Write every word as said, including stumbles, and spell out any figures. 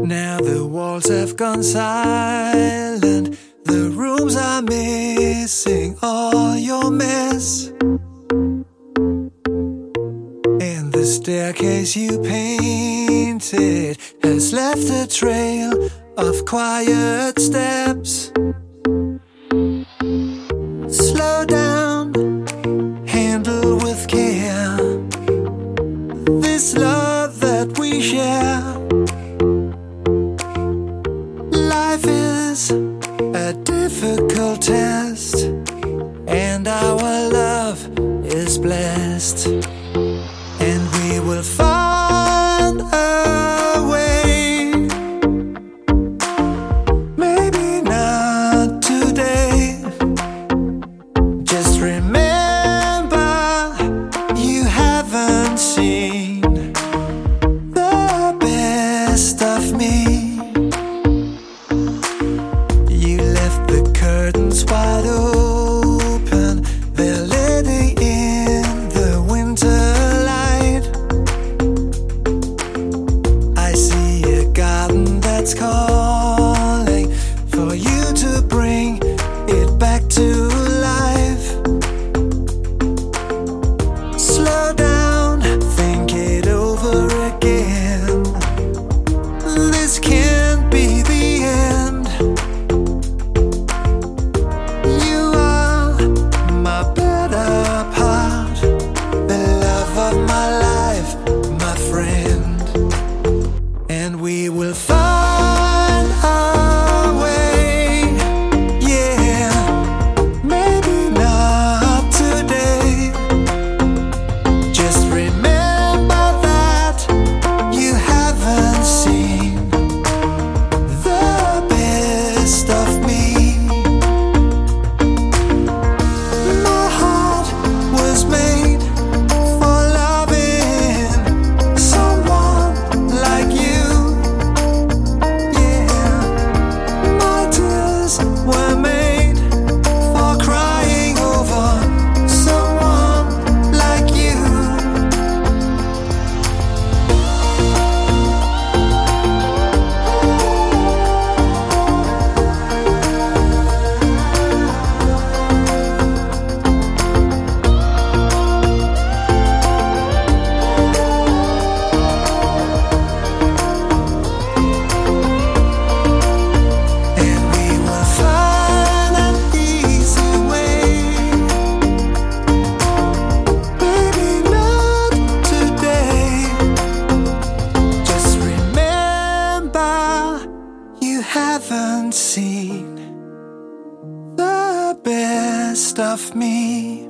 Now the walls have gone silent, the rooms are missing all your mess, and the staircase you painted has left a trail of quiet steps. Slow down, handle with care this love that we share. Life is a difficult test, and our love is blessed, and we will find a way. Maybe not today. Just remember, you haven't seen the best of me. You left the curtains wide open, they're letting in the winter light. I see a garden that's calling for you to bring it back to life. Slow down, think it over again. This can't be the end. You are my better part, the love of my life, my friend, and we will find our way. Yeah, maybe not today. Just remember that you haven't seen the best of me. My heart was made for loving someone like you. Yeah, my tears were made for crying over someone like you. And we will find an easy way. Maybe not today. Just remember, you haven't seen the best of me.